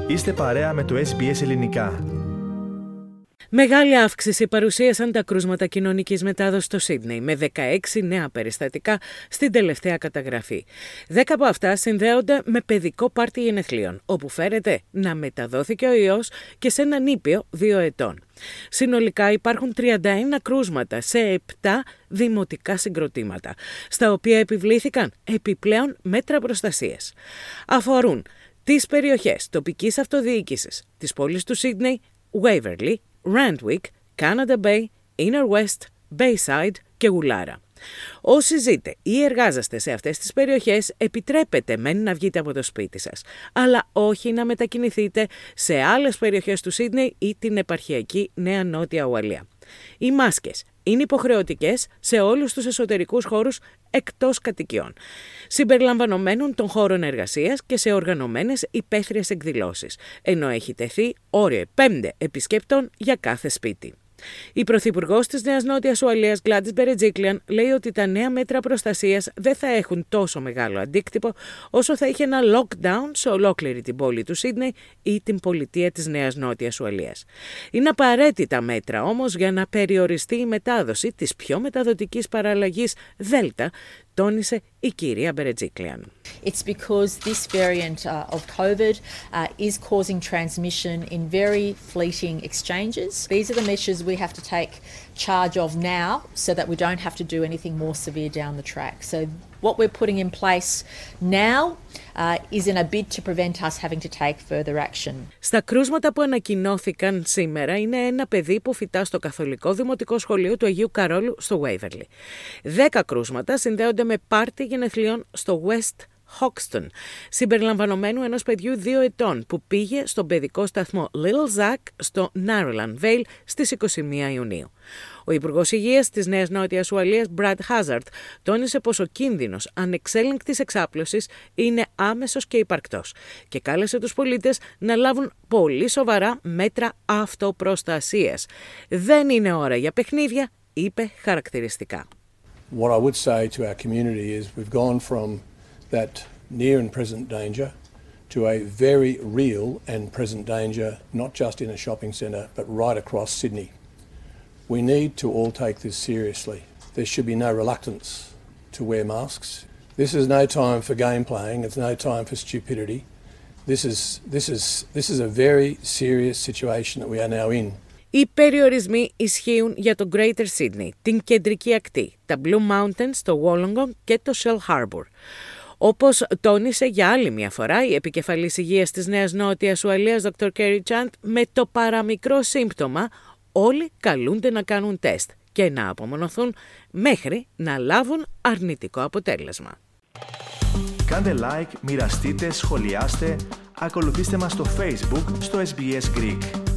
Είστε παρέα με το SBS Ελληνικά. Μεγάλη αύξηση παρουσίασαν τα κρούσματα κοινωνικής μετάδοσης στο Σίδνεϊ, με 16 νέα περιστατικά στην τελευταία καταγραφή. 10 από αυτά συνδέονται με παιδικό πάρτι γενεθλίων, όπου φέρεται να μεταδόθηκε ο ιός και σε έναν νήπιο 2 ετών. Συνολικά υπάρχουν 31 κρούσματα σε 7 δημοτικά συγκροτήματα, στα οποία επιβλήθηκαν επιπλέον μέτρα προστασίας. Αφορούν τις περιοχές τοπικής αυτοδιοίκησης της πόλης του Σίδνεϊ, Waverley, Randwick, Canada Bay, Inner West, Bayside και Woollahra. Όσοι ζείτε ή εργάζεστε σε αυτές τις περιοχές, επιτρέπετε μεν να βγείτε από το σπίτι σας, αλλά όχι να μετακινηθείτε σε άλλες περιοχές του Σίδνεϊ ή την επαρχιακή Νέα Νότια Ουαλία. Οι μάσκες είναι υποχρεωτικές σε όλους τους εσωτερικούς χώρους εκτός κατοικιών, συμπεριλαμβανομένων των χώρων εργασίας και σε οργανωμένες υπαίθριες εκδηλώσεις, ενώ έχει τεθεί όριο 5 επισκέπτων για κάθε σπίτι. Η Πρωθυπουργός της Νέας Νότιας Ουαλίας, Gladys Berejiklian, λέει ότι τα νέα μέτρα προστασίας δεν θα έχουν τόσο μεγάλο αντίκτυπο όσο θα είχε ένα lockdown σε ολόκληρη την πόλη του Σίδνεϊ ή την πολιτεία της Νέας Νότιας Ουαλίας. Είναι απαραίτητα μέτρα όμως για να περιοριστεί η μετάδοση της πιο μεταδοτικής παραλλαγής Δέλτα, τόνισε η κυρία Berejiklian. It's because this variant of COVID is causing transmission in very fleeting exchanges. These are the measures we have to take charge of now so that we don't have to do anything more severe down the track. So what we're putting in place now is in a bid to prevent us having to take further action. Στα κρούσματα που ανακοινώθηκαν σήμερα είναι ένα παιδί που φοιτά στο Καθολικό Δημοτικό Σχολείο του Αγίου Καρόλου στο Waverley. 10 κρούσματα συνδέονται με πάρτι γενεθλίων στο West Hoxton, συμπεριλαμβανομένου ενός παιδιού 2 ετών που πήγε στον παιδικό σταθμό Little Zack στο Narrowland Vale στις 21 Ιουνίου. Ο Υπουργός Υγείας της Νέας Νότιας Ουαλίας, Brad Hazzard, τόνισε πως ο κίνδυνος ανεξέλεγκτης εξάπλωσης είναι άμεσος και υπαρκτός και κάλεσε τους πολίτες να λάβουν πολύ σοβαρά μέτρα αυτοπροστασίας. Δεν είναι ώρα για παιχνίδια, είπε χαρακτηριστικά. What I would say to our community is we've gone from that near and present danger to a very real and present danger, not just in a shopping centre, but right across Sydney. We need to all take this seriously. There should be no reluctance to wear masks. This is no time for game playing. It's no time for stupidity. This is a very serious situation that we are now in. Οι περιορισμοί ισχύουν για το Greater Sydney, την κεντρική ακτή, τα Blue Mountains, το Wollongong και το Shell Harbour. Όπως τόνισε για άλλη μια φορά η επικεφαλής υγείας της Νέας Νότιας Ουαλίας, Dr. Kerry Chant, με το παραμικρό σύμπτωμα όλοι καλούνται να κάνουν τεστ και να απομονωθούν μέχρι να λάβουν αρνητικό αποτέλεσμα. Κάντε like, μοιραστείτε, σχολιάστε, ακολουθήστε μας στο Facebook, στο SBS Greek.